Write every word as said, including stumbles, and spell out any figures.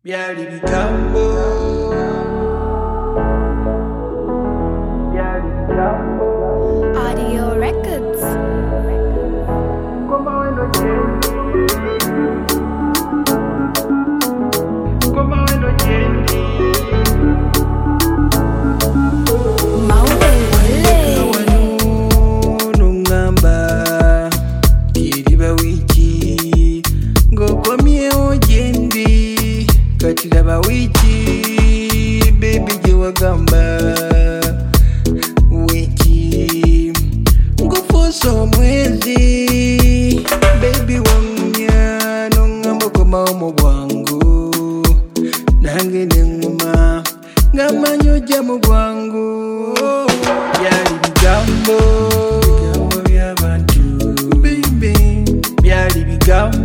Byali bigambo, byali bigambo. Audio Records. Koma weno jendi, koma weno jendi. Maule wale. Wano nungamba, kiriba wiki, ngokomye ojendi, katiraba wiki, baby jewagamba. Wiki, ngufuso mwezi, baby wangya, nungamba koma omo bwangu, nange nenguma, ngamanyo jamu bwangu. Byali bigambo, bigambo by'abantu, baby, byali bigambo.